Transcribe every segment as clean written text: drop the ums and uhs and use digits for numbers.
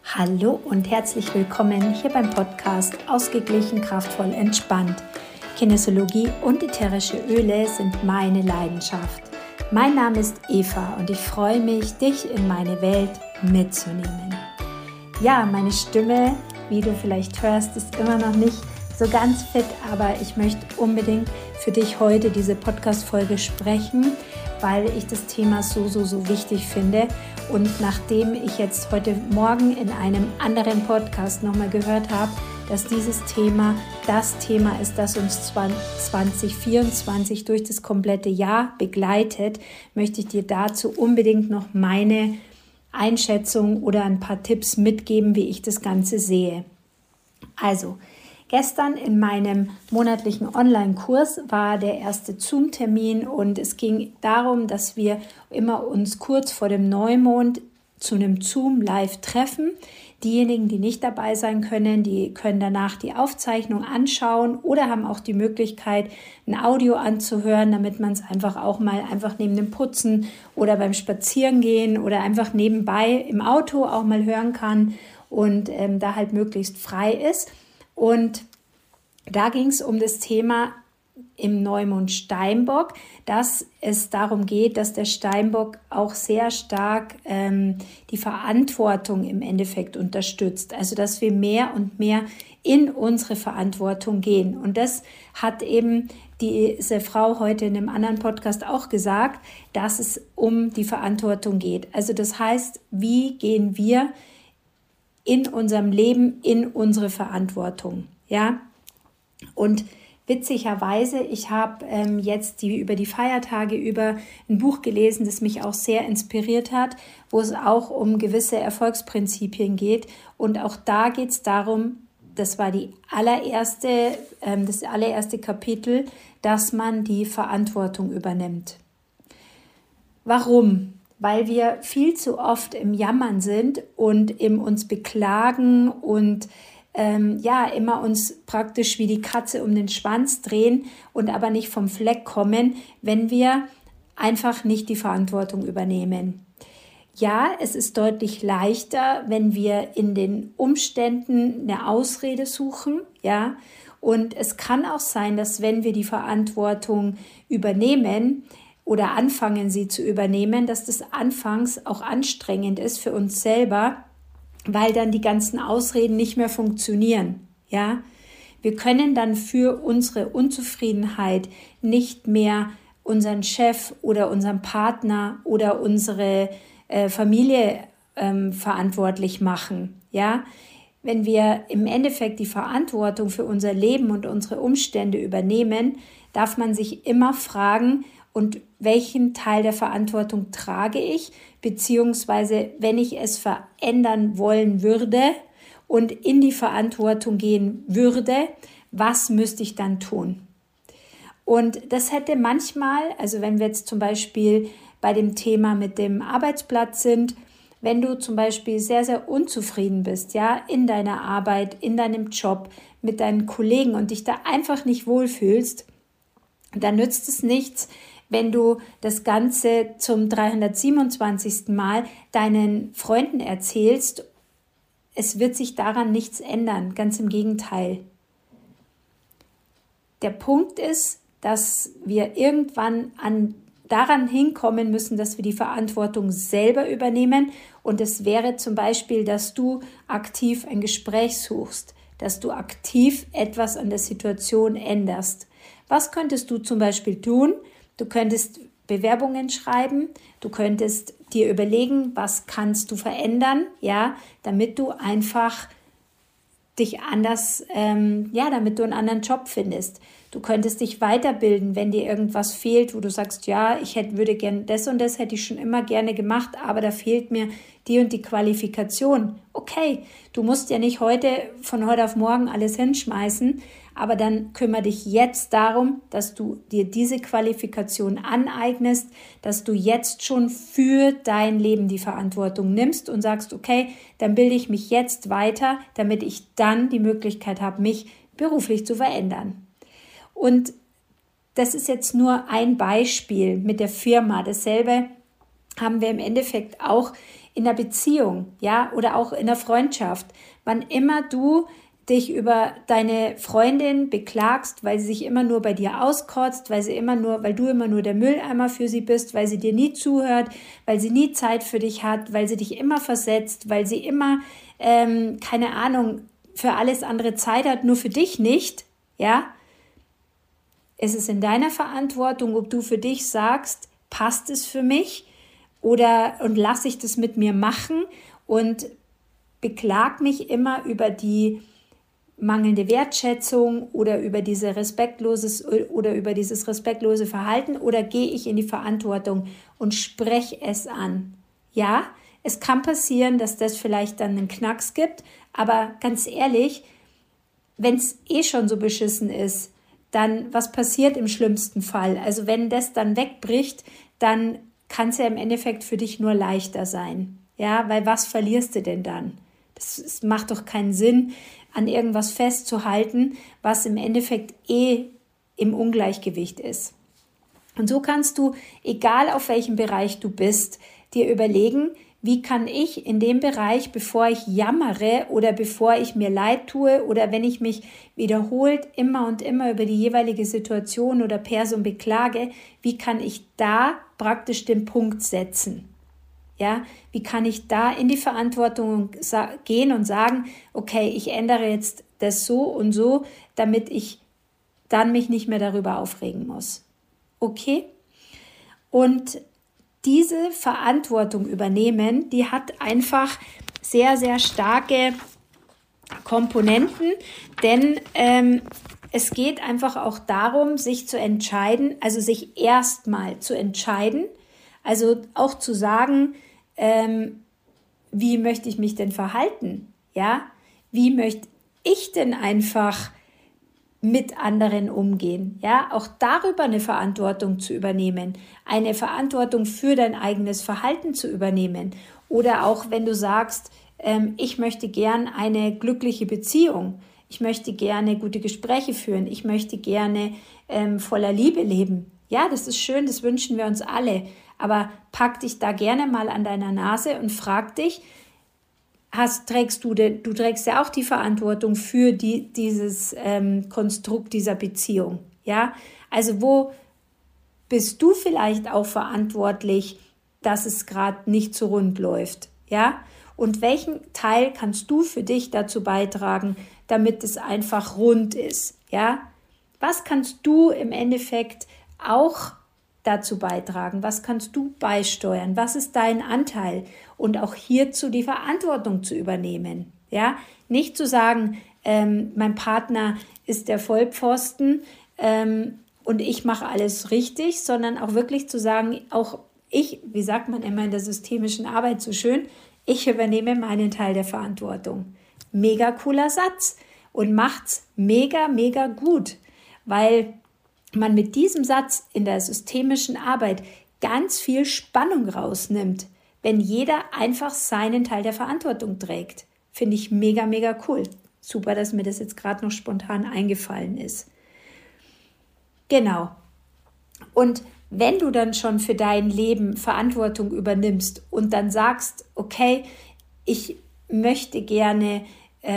Hallo und herzlich willkommen hier beim Podcast Ausgeglichen, kraftvoll, entspannt. Kinesiologie und ätherische Öle sind meine Leidenschaft. Mein Name ist Eva und ich freue mich, dich in meine Welt mitzunehmen. Ja, meine Stimme, wie du vielleicht hörst, ist immer noch nicht so ganz fit, aber ich möchte unbedingt für dich heute diese Podcast-Folge sprechen, weil ich das Thema so wichtig finde. Und nachdem ich jetzt heute Morgen in einem anderen Podcast nochmal gehört habe, dass dieses Thema das Thema ist, das uns 2024 durch das komplette Jahr begleitet, möchte ich dir dazu unbedingt noch meine Einschätzung oder ein paar Tipps mitgeben, wie ich das Ganze sehe. Also, gestern in meinem monatlichen Online-Kurs war der erste Zoom-Termin und es ging darum, dass wir immer uns kurz vor dem Neumond zu einem Zoom-Live treffen. Diejenigen, die nicht dabei sein können, die können danach die Aufzeichnung anschauen oder haben auch die Möglichkeit, ein Audio anzuhören, damit man es einfach neben dem Putzen oder beim Spazierengehen oder einfach nebenbei im Auto auch mal hören kann und da halt möglichst frei ist. Und da ging es um das Thema im Neumond Steinbock, dass es darum geht, dass der Steinbock auch sehr stark die Verantwortung im Endeffekt unterstützt. Also dass wir mehr und mehr in unsere Verantwortung gehen. Und das hat eben diese Frau heute in einem anderen Podcast auch gesagt, dass es um die Verantwortung geht. Also das heißt, wie gehen wir in unserem Leben in unsere Verantwortung, ja? Und witzigerweise, ich habe jetzt über die Feiertage über ein Buch gelesen, das mich auch sehr inspiriert hat, wo es auch um gewisse Erfolgsprinzipien geht. Und auch da geht es darum, das war das allererste Kapitel, dass man die Verantwortung übernimmt. Warum? Weil wir viel zu oft im Jammern sind und uns beklagen und immer uns praktisch wie die Katze um den Schwanz drehen und aber nicht vom Fleck kommen, wenn wir einfach nicht die Verantwortung übernehmen. Ja, es ist deutlich leichter, wenn wir in den Umständen eine Ausrede suchen, ja, und es kann auch sein, dass wenn wir die Verantwortung übernehmen, oder anfangen, sie zu übernehmen, dass das anfangs auch anstrengend ist für uns selber, weil dann die ganzen Ausreden nicht mehr funktionieren. Ja? Wir können dann für unsere Unzufriedenheit nicht mehr unseren Chef oder unseren Partner oder unsere Familie verantwortlich machen. Ja? Wenn wir im Endeffekt die Verantwortung für unser Leben und unsere Umstände übernehmen, darf man sich immer fragen, und welchen Teil der Verantwortung trage ich, beziehungsweise wenn ich es verändern wollen würde und in die Verantwortung gehen würde, was müsste ich dann tun? Und das hätte manchmal, also wenn wir jetzt zum Beispiel bei dem Thema mit dem Arbeitsplatz sind, wenn du zum Beispiel sehr, sehr unzufrieden bist, ja, in deiner Arbeit, in deinem Job, mit deinen Kollegen und dich da einfach nicht wohlfühlst, dann nützt es nichts, wenn du das Ganze zum 327. Mal deinen Freunden erzählst. Es wird sich daran nichts ändern, ganz im Gegenteil. Der Punkt ist, dass wir irgendwann daran hinkommen müssen, dass wir die Verantwortung selber übernehmen. Und es wäre zum Beispiel, dass du aktiv ein Gespräch suchst, dass du aktiv etwas an der Situation änderst. Was könntest du zum Beispiel tun? Du könntest Bewerbungen schreiben, du könntest dir überlegen, was kannst du verändern, ja, damit du einfach dich anders, damit du einen anderen Job findest. Du könntest dich weiterbilden, wenn dir irgendwas fehlt, wo du sagst, ja, würde gerne das und das hätte ich schon immer gerne gemacht, aber da fehlt mir die und die Qualifikation. Okay, du musst ja nicht von heute auf morgen alles hinschmeißen, aber dann kümmere dich jetzt darum, dass du dir diese Qualifikation aneignest, dass du jetzt schon für dein Leben die Verantwortung nimmst und sagst, okay, dann bilde ich mich jetzt weiter, damit ich dann die Möglichkeit habe, mich beruflich zu verändern. Und das ist jetzt nur ein Beispiel mit der Firma. Dasselbe haben wir im Endeffekt auch in der Beziehung, ja, oder auch in der Freundschaft. Wann immer du dich über deine Freundin beklagst, weil sie sich immer nur bei dir auskotzt, weil du immer nur der Mülleimer für sie bist, weil sie dir nie zuhört, weil sie nie Zeit für dich hat, weil sie dich immer versetzt, weil sie immer, keine Ahnung, für alles andere Zeit hat, nur für dich nicht, ja. Es ist in deiner Verantwortung, ob du für dich sagst, passt es für mich und lasse ich das mit mir machen und beklag mich immer über die mangelnde Wertschätzung oder über dieses respektlose Verhalten, oder gehe ich in die Verantwortung und spreche es an. Ja, es kann passieren, dass das vielleicht dann einen Knacks gibt, aber ganz ehrlich, wenn es schon so beschissen ist, dann was passiert im schlimmsten Fall? Also wenn das dann wegbricht, dann kann es ja im Endeffekt für dich nur leichter sein. Ja, weil was verlierst du denn dann? Das macht doch keinen Sinn, an irgendwas festzuhalten, was im Endeffekt im Ungleichgewicht ist. Und so kannst du, egal auf welchem Bereich du bist, dir überlegen, wie kann ich in dem Bereich, bevor ich jammere oder bevor ich mir leid tue oder wenn ich mich wiederholt immer und immer über die jeweilige Situation oder Person beklage, wie kann ich da praktisch den Punkt setzen? Ja, wie kann ich da in die Verantwortung gehen und sagen, okay, ich ändere jetzt das so und so, damit ich dann mich nicht mehr darüber aufregen muss. Okay? Und diese Verantwortung übernehmen, die hat einfach sehr, sehr starke Komponenten, denn es geht einfach auch darum, sich zu entscheiden, also sich erstmal zu entscheiden, also auch zu sagen, wie möchte ich mich denn verhalten? Ja, wie möchte ich denn einfach mit anderen umgehen? Ja, auch darüber eine Verantwortung zu übernehmen, eine Verantwortung für dein eigenes Verhalten zu übernehmen. Oder auch wenn du sagst, ich möchte gern eine glückliche Beziehung, ich möchte gerne gute Gespräche führen, ich möchte gerne voller Liebe leben. Ja, das ist schön, das wünschen wir uns alle. Aber pack dich da gerne mal an deiner Nase und frag dich, du trägst ja auch die Verantwortung für dieses Konstrukt dieser Beziehung. Ja, also wo bist du vielleicht auch verantwortlich, dass es gerade nicht so rund läuft? Ja, und welchen Teil kannst du für dich dazu beitragen, damit es einfach rund ist? Ja, was kannst du im Endeffekt auch dazu beitragen? Was kannst du beisteuern? Was ist dein Anteil? Und auch hierzu die Verantwortung zu übernehmen. Ja, nicht zu sagen, mein Partner ist der Vollpfosten und ich mache alles richtig, sondern auch wirklich zu sagen, auch ich, wie sagt man immer in der systemischen Arbeit so schön, ich übernehme meinen Teil der Verantwortung. Mega cooler Satz und macht's mega, mega gut, weil man mit diesem Satz in der systemischen Arbeit ganz viel Spannung rausnimmt, wenn jeder einfach seinen Teil der Verantwortung trägt. Finde ich mega, mega cool. Super, dass mir das jetzt gerade noch spontan eingefallen ist. Genau. Und wenn du dann schon für dein Leben Verantwortung übernimmst und dann sagst, okay, ich möchte gerne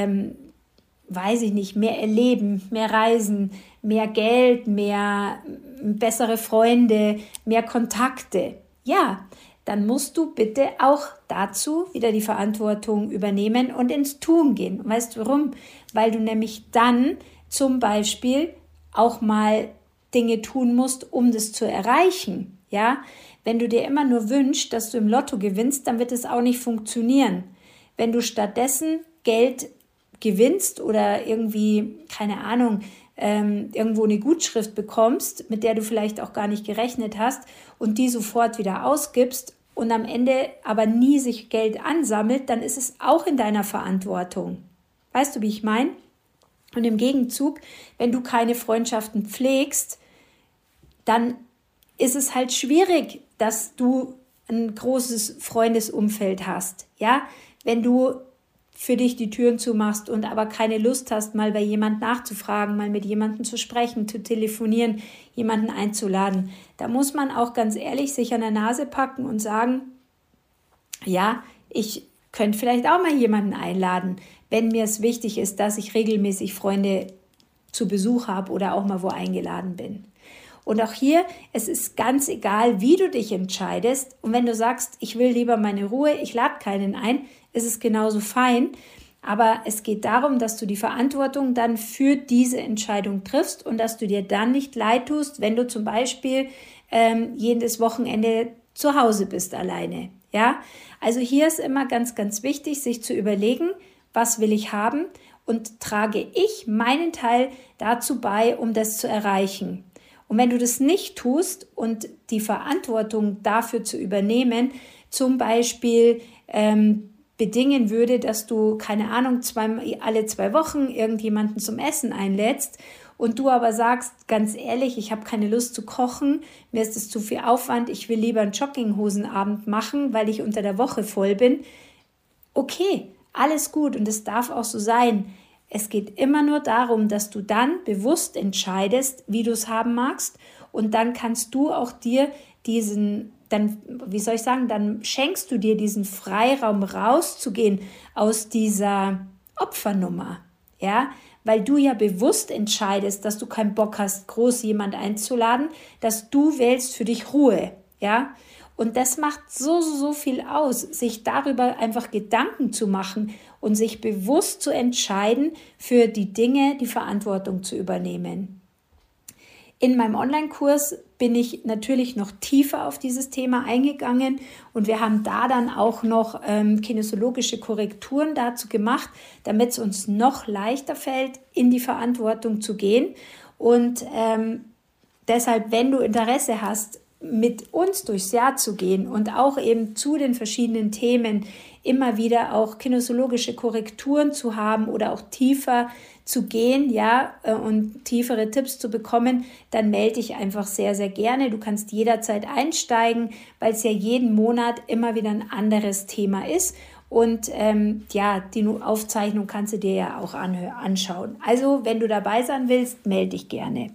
weiß ich nicht, mehr erleben, mehr reisen, mehr Geld, mehr bessere Freunde, mehr Kontakte. Ja, dann musst du bitte auch dazu wieder die Verantwortung übernehmen und ins Tun gehen. Weißt du warum? Weil du nämlich dann zum Beispiel auch mal Dinge tun musst, um das zu erreichen. Ja, wenn du dir immer nur wünschst, dass du im Lotto gewinnst, dann wird es auch nicht funktionieren. Wenn du stattdessen Geld gewinnst oder irgendwie, keine Ahnung, irgendwo eine Gutschrift bekommst, mit der du vielleicht auch gar nicht gerechnet hast und die sofort wieder ausgibst und am Ende aber nie sich Geld ansammelt, dann ist es auch in deiner Verantwortung. Weißt du, wie ich meine? Und im Gegenzug, wenn du keine Freundschaften pflegst, dann ist es halt schwierig, dass du ein großes Freundesumfeld hast. Ja, wenn du für dich die Türen zumachst und aber keine Lust hast, mal bei jemand nachzufragen, mal mit jemandem zu sprechen, zu telefonieren, jemanden einzuladen. Da muss man auch ganz ehrlich sich an der Nase packen und sagen, ja, Ich könnte vielleicht auch mal jemanden einladen, wenn mir es wichtig ist, dass ich regelmäßig Freunde zu Besuch habe oder auch mal wo eingeladen bin. Und auch hier, es ist ganz egal, wie du dich entscheidest. Und wenn du sagst, ich will lieber meine Ruhe, ich lade keinen ein, ist es genauso fein. Aber es geht darum, dass du die Verantwortung dann für diese Entscheidung triffst und dass du dir dann nicht leid tust, wenn du zum Beispiel jedes Wochenende zu Hause bist alleine. Ja? Also hier ist immer ganz, ganz wichtig, sich zu überlegen, was will ich haben und trage ich meinen Teil dazu bei, um das zu erreichen. Und wenn du das nicht tust und die Verantwortung dafür zu übernehmen, zum Beispiel bedingen würde, dass du, keine Ahnung, alle 2 Wochen irgendjemanden zum Essen einlädst und du aber sagst, ganz ehrlich, ich habe keine Lust zu kochen, mir ist es zu viel Aufwand, ich will lieber einen Jogginghosenabend machen, weil ich unter der Woche voll bin. Okay, alles gut und es darf auch so sein. Es geht immer nur darum, dass du dann bewusst entscheidest, wie du es haben magst und dann kannst du auch dir dann schenkst du dir diesen Freiraum rauszugehen aus dieser Opfernummer, ja, weil du ja bewusst entscheidest, dass du keinen Bock hast, groß jemand einzuladen, dass du wählst für dich Ruhe, ja. Und das macht so viel aus, sich darüber einfach Gedanken zu machen und sich bewusst zu entscheiden, für die Dinge die Verantwortung zu übernehmen. In meinem Online-Kurs bin ich natürlich noch tiefer auf dieses Thema eingegangen und wir haben da dann auch noch kinesiologische Korrekturen dazu gemacht, damit es uns noch leichter fällt, in die Verantwortung zu gehen. Und deshalb, wenn du Interesse hast, mit uns durchs Jahr zu gehen und auch eben zu den verschiedenen Themen immer wieder auch kinesiologische Korrekturen zu haben oder auch tiefer zu gehen, ja, und tiefere Tipps zu bekommen, dann melde dich einfach sehr, sehr gerne. Du kannst jederzeit einsteigen, weil es ja jeden Monat immer wieder ein anderes Thema ist. Und die Aufzeichnung kannst du dir ja auch anschauen. Also, wenn du dabei sein willst, melde dich gerne.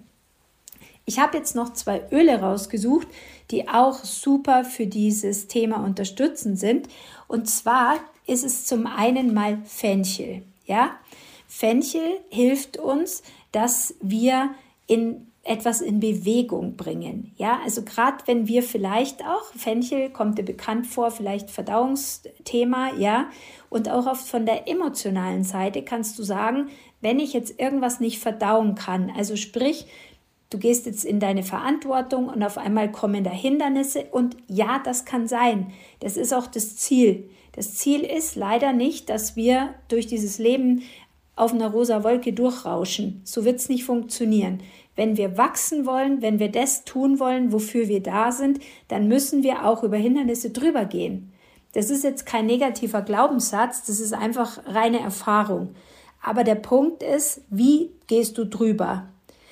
Ich habe jetzt noch 2 Öle rausgesucht, die auch super für dieses Thema unterstützend sind. Und zwar ist es zum einen mal Fenchel. Ja? Fenchel hilft uns, dass wir etwas in Bewegung bringen. Ja? Also gerade wenn wir vielleicht auch, Fenchel kommt dir bekannt vor, vielleicht Verdauungsthema, ja, und auch oft von der emotionalen Seite kannst du sagen, wenn ich jetzt irgendwas nicht verdauen kann, also sprich, du gehst jetzt in deine Verantwortung und auf einmal kommen da Hindernisse und ja, das kann sein. Das ist auch das Ziel. Das Ziel ist leider nicht, dass wir durch dieses Leben auf einer rosa Wolke durchrauschen. So wird es nicht funktionieren. Wenn wir wachsen wollen, wenn wir das tun wollen, wofür wir da sind, dann müssen wir auch über Hindernisse drüber gehen. Das ist jetzt kein negativer Glaubenssatz, das ist einfach reine Erfahrung. Aber der Punkt ist, wie gehst du drüber?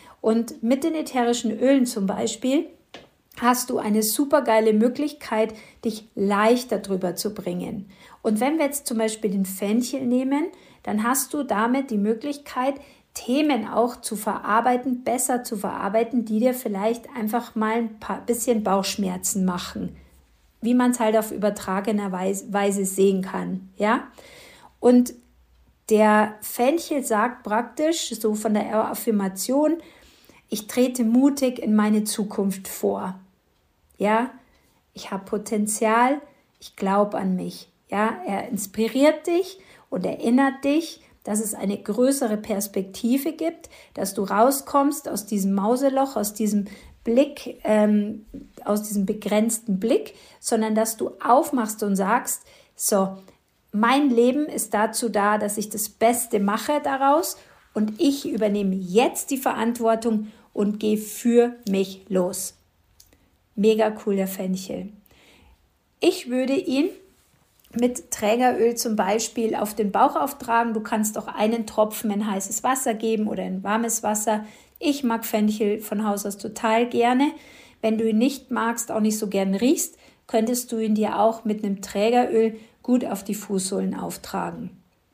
Und mit den ätherischen Ölen zum Beispiel hast du eine super geile Möglichkeit, dich leichter drüber zu bringen. Und wenn wir jetzt zum Beispiel den Fenchel nehmen, dann hast du damit die Möglichkeit, Themen auch zu verarbeiten, besser zu verarbeiten, die dir vielleicht einfach mal ein bisschen Bauchschmerzen machen, wie man es halt auf übertragener Weise sehen kann. Ja? Und der Fenchel sagt praktisch, so von der Affirmation, ich trete mutig in meine Zukunft vor. Ja, ich habe Potenzial, ich glaube an mich. Ja, er inspiriert dich und erinnert dich, dass es eine größere Perspektive gibt, dass du rauskommst aus diesem Mauseloch, aus diesem Blick, aus diesem begrenzten Blick, sondern dass du aufmachst und sagst, so, mein Leben ist dazu da, dass ich das Beste mache daraus und ich übernehme jetzt die Verantwortung und gehe für mich los. Mega cool, der Fenchel. Ich würde ihn mit Trägeröl zum Beispiel auf den Bauch auftragen. Du kannst auch einen Tropfen in heißes Wasser geben oder in warmes Wasser. Ich mag Fenchel von Haus aus total gerne. Wenn du ihn nicht magst, auch nicht so gern riechst, könntest du ihn dir auch mit einem Trägeröl gut auf die Fußsohlen auftragen.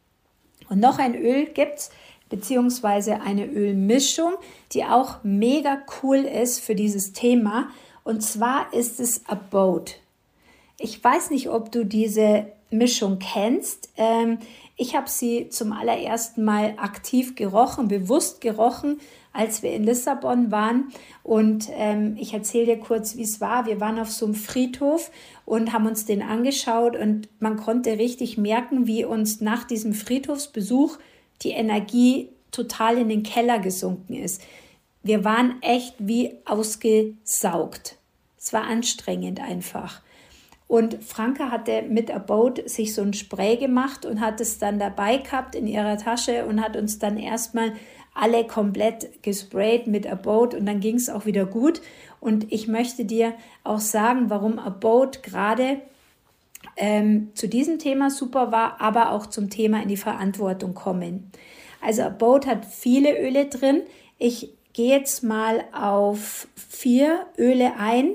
Und noch ein Öl gibt's, beziehungsweise eine Ölmischung, die auch mega cool ist für dieses Thema. Und zwar ist es Abode. Ich weiß nicht, ob du diese Mischung kennst. Ich habe sie zum allerersten Mal aktiv gerochen, bewusst gerochen, als wir in Lissabon waren. Und ich erzähle dir kurz, wie es war. Wir waren auf so einem Friedhof und haben uns den angeschaut und man konnte richtig merken, wie uns nach diesem Friedhofsbesuch die Energie total in den Keller gesunken ist. Wir waren echt wie ausgesaugt. Es war anstrengend einfach. Und Franka hatte mit Abode sich so ein Spray gemacht und hat es dann dabei gehabt in ihrer Tasche und hat uns dann erstmal alle komplett gesprayt mit Abode und dann ging es auch wieder gut. Und ich möchte dir auch sagen, warum Abode gerade zu diesem Thema super war, aber auch zum Thema in die Verantwortung kommen. Also Abode hat viele Öle drin. Ich gehe jetzt mal auf 5 Öle ein,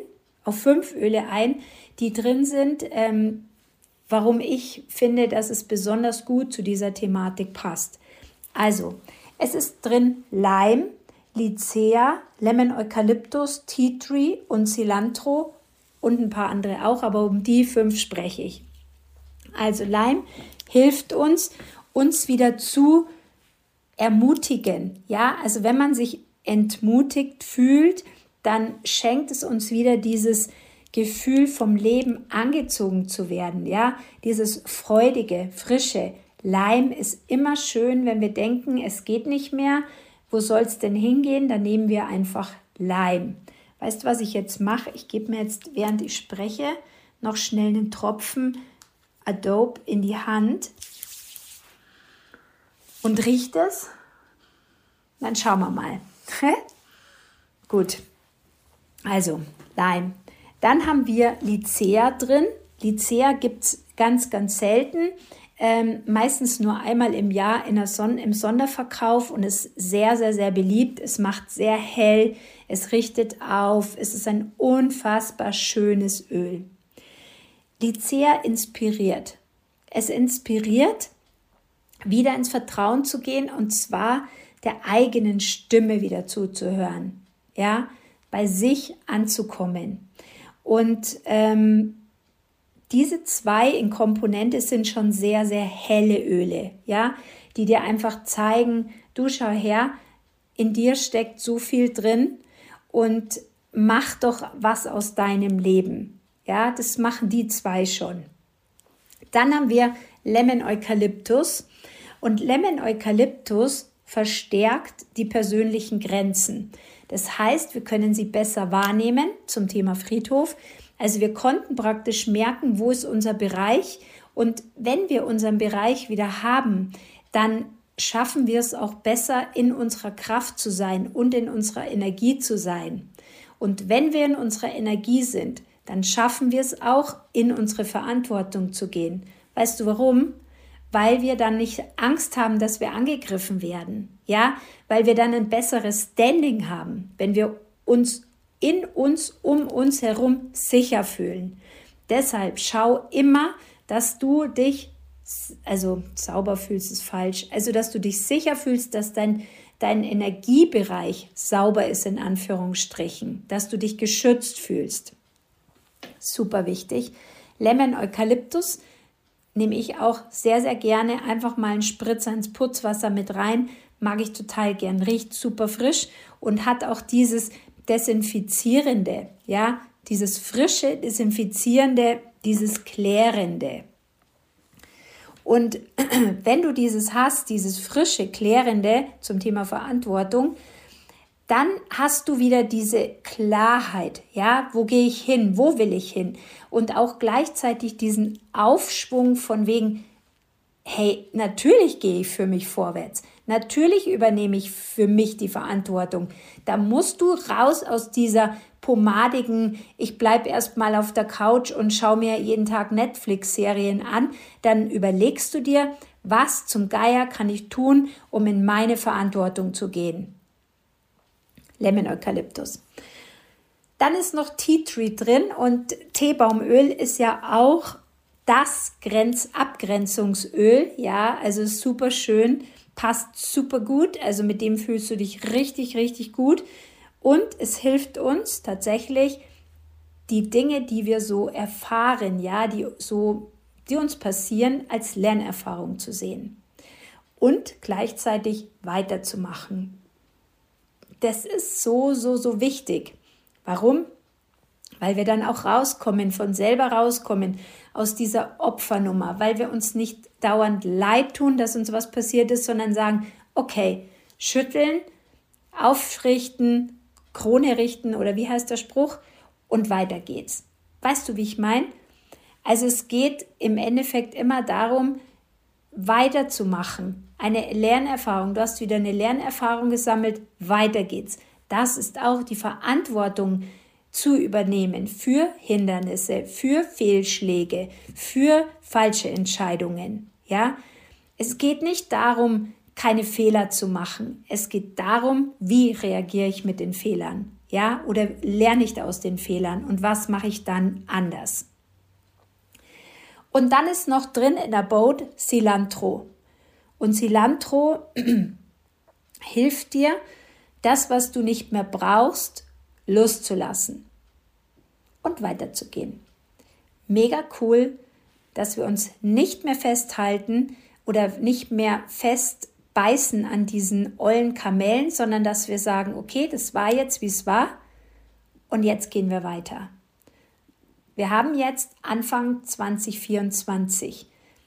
die drin sind, warum ich finde, dass es besonders gut zu dieser Thematik passt. Also, es ist drin Lime, Lycea, Lemon Eucalyptus, Tea Tree und Cilantro und ein paar andere auch, aber um die 5 spreche ich. Also Lime hilft uns wieder zu ermutigen. Ja, also wenn man sich entmutigt fühlt, dann schenkt es uns wieder dieses Gefühl vom Leben angezogen zu werden, ja, dieses freudige, frische. Lime ist immer schön, wenn wir denken, es geht nicht mehr, wo soll es denn hingehen, dann nehmen wir einfach Lime. Weißt du, was ich jetzt mache? Ich gebe mir jetzt, während ich spreche, noch schnell einen Tropfen Adobe in die Hand und riecht es. Dann schauen wir mal. Gut, also Lime. Dann haben wir Lycea drin. Lycea gibt es ganz, ganz selten, meistens nur einmal im Jahr im Sonderverkauf und ist sehr, sehr, sehr beliebt. Es macht sehr hell, es richtet auf, es ist ein unfassbar schönes Öl. Lycea inspiriert. Es inspiriert, wieder ins Vertrauen zu gehen und zwar der eigenen Stimme wieder zuzuhören, ja, bei sich anzukommen. Und diese 2 in Komponente sind schon sehr, sehr helle Öle, ja, die dir einfach zeigen, du schau her, in dir steckt so viel drin und mach doch was aus deinem Leben. Ja, das machen die 2 schon. Dann haben wir Lemon Eucalyptus und Lemon Eucalyptus verstärkt die persönlichen Grenzen. Das heißt, wir können sie besser wahrnehmen zum Thema Friedhof. Also wir konnten praktisch merken, wo ist unser Bereich und wenn wir unseren Bereich wieder haben, dann schaffen wir es auch besser, in unserer Kraft zu sein und in unserer Energie zu sein. Und wenn wir in unserer Energie sind, dann schaffen wir es auch, in unsere Verantwortung zu gehen. Weißt du warum? Weil wir dann nicht Angst haben, dass wir angegriffen werden. Ja, weil wir dann ein besseres Standing haben, wenn wir uns um uns herum sicher fühlen. Deshalb schau immer, dass du dich, also sauber fühlst ist falsch, also dass du dich sicher fühlst, dass dein Energiebereich sauber ist, in Anführungsstrichen, dass du dich geschützt fühlst. Super wichtig. Lemon Eucalyptus nehme ich auch sehr, sehr gerne. Einfach mal einen Spritzer ins Putzwasser mit rein. Mag ich total gern. Riecht super frisch und hat auch dieses Desinfizierende, ja, dieses frische, Desinfizierende, dieses Klärende. Und wenn du dieses hast, dieses frische, Klärende zum Thema Verantwortung, dann hast du wieder diese Klarheit, ja, wo gehe ich hin, wo will ich hin? Und auch gleichzeitig diesen Aufschwung von wegen, hey, natürlich gehe ich für mich vorwärts. Natürlich übernehme ich für mich die Verantwortung. Da musst du raus aus dieser pomadigen, ich bleibe erst mal auf der Couch und schaue mir jeden Tag Netflix-Serien an. Dann überlegst du dir, was zum Geier kann ich tun, um in meine Verantwortung zu gehen. Lemon Eucalyptus. Dann ist noch Tea Tree drin und Teebaumöl ist ja auch das Abgrenzungsöl. Ja, also super schön. Passt super gut, also mit dem fühlst du dich richtig, richtig gut und es hilft uns tatsächlich, die Dinge, die wir so erfahren, ja, die so die uns passieren, als Lernerfahrung zu sehen und gleichzeitig weiterzumachen. Das ist so, so, so wichtig. Warum? Weil wir dann auch von selber rauskommen aus dieser Opfernummer, weil wir uns nicht dauernd leid tun, dass uns was passiert ist, sondern sagen, okay, schütteln, aufrichten, Krone richten oder wie heißt der Spruch? Und weiter geht's. Weißt du, wie ich meine? Also es geht im Endeffekt immer darum, weiterzumachen. Eine Lernerfahrung. Du hast wieder eine Lernerfahrung gesammelt, weiter geht's. Das ist auch die Verantwortung zu übernehmen für Hindernisse, für Fehlschläge, für falsche Entscheidungen. Ja? Es geht nicht darum, keine Fehler zu machen. Es geht darum, wie reagiere ich mit den Fehlern. Ja? Oder lerne ich aus den Fehlern und was mache ich dann anders. Und dann ist noch drin in der Boat Cilantro. Und Cilantro hilft dir, das, was du nicht mehr brauchst, loszulassen und weiterzugehen. Mega cool, dass wir uns nicht mehr festhalten oder nicht mehr festbeißen an diesen ollen Kamellen, sondern dass wir sagen, okay, das war jetzt, wie es war und jetzt gehen wir weiter. Wir haben jetzt Anfang 2024.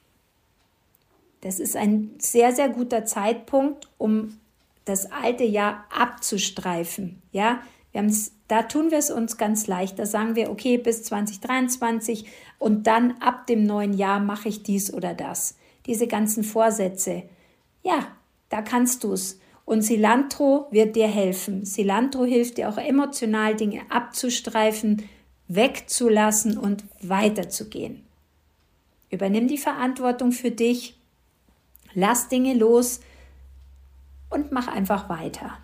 Das ist ein sehr, sehr guter Zeitpunkt, um das alte Jahr abzustreifen. Ja, da tun wir es uns ganz leicht. Da sagen wir, okay, bis 2023 und dann ab dem neuen Jahr mache ich dies oder das. Diese ganzen Vorsätze, ja, da kannst du es. Und Cilantro wird dir helfen. Cilantro hilft dir auch emotional, Dinge abzustreifen, wegzulassen und weiterzugehen. Übernimm die Verantwortung für dich, lass Dinge los und mach einfach weiter.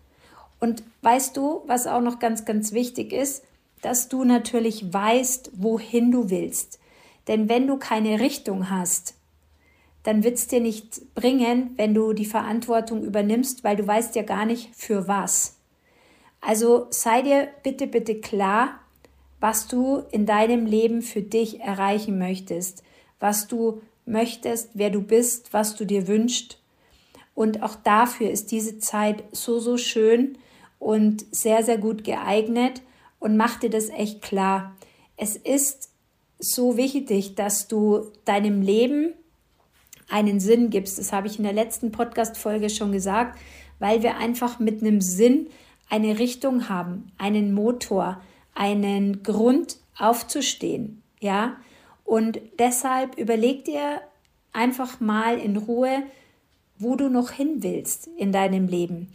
Und weißt du, was auch noch ganz, ganz wichtig ist, dass du natürlich weißt, wohin du willst. Denn wenn du keine Richtung hast, dann wird es dir nichts bringen, wenn du die Verantwortung übernimmst, weil du weißt ja gar nicht, für was. Also sei dir bitte, bitte klar, was du in deinem Leben für dich erreichen möchtest, was du möchtest, wer du bist, was du dir wünschst. Und auch dafür ist diese Zeit so, so schön und sehr, sehr gut geeignet und mach dir das echt klar. Es ist so wichtig, dass du deinem Leben einen Sinn gibst. Das habe ich in der letzten Podcast-Folge schon gesagt, weil wir einfach mit einem Sinn eine Richtung haben, einen Motor, einen Grund aufzustehen, ja. Und deshalb überleg dir einfach mal in Ruhe, wo du noch hin willst in deinem Leben,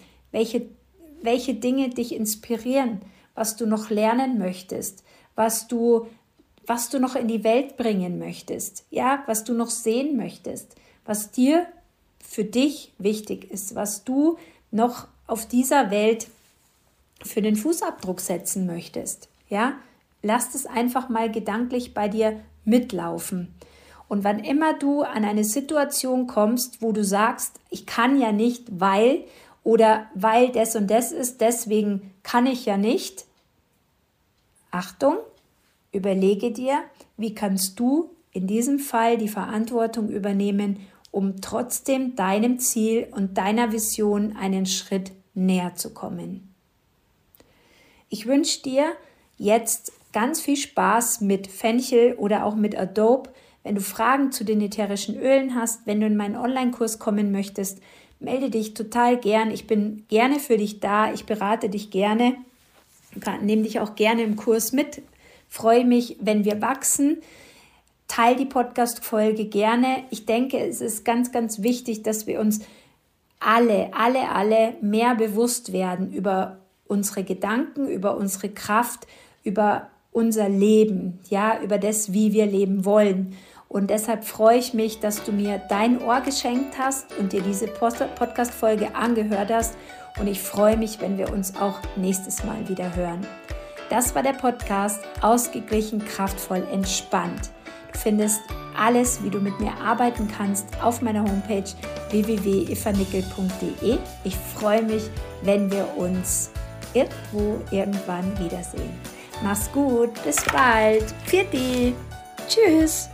welche Dinge dich inspirieren, was du noch lernen möchtest, was du noch in die Welt bringen möchtest, ja, was du noch sehen möchtest, was dir für dich wichtig ist, was du noch auf dieser Welt für den Fußabdruck setzen möchtest, ja, lass es einfach mal gedanklich bei dir mitlaufen. Und wann immer du an eine Situation kommst, wo du sagst, ich kann ja nicht, weil oder weil das und das ist, deswegen kann ich ja nicht. Achtung, überlege dir, wie kannst du in diesem Fall die Verantwortung übernehmen, um trotzdem deinem Ziel und deiner Vision einen Schritt näher zu kommen. Ich wünsche dir jetzt ganz viel Spaß mit Fenchel oder auch mit Adobe. Wenn du Fragen zu den ätherischen Ölen hast, wenn du in meinen Online-Kurs kommen möchtest, melde dich total gern. Ich bin gerne für dich da. Ich berate dich gerne. Nehme dich auch gerne im Kurs mit. Freue mich, wenn wir wachsen. Teil die Podcast-Folge gerne. Ich denke, es ist ganz, ganz wichtig, dass wir uns alle mehr bewusst werden über unsere Gedanken, über unsere Kraft, über unser Leben, ja, über das, wie wir leben wollen. Und deshalb freue ich mich, dass du mir dein Ohr geschenkt hast und dir diese Podcast-Folge angehört hast. Und ich freue mich, wenn wir uns auch nächstes Mal wieder hören. Das war der Podcast Ausgeglichen, kraftvoll, entspannt. Du findest alles, wie du mit mir arbeiten kannst, auf meiner Homepage www.evanickel.de. Ich freue mich, wenn wir uns irgendwann wiedersehen. Mach's gut, bis bald. Pfiat. Tschüss.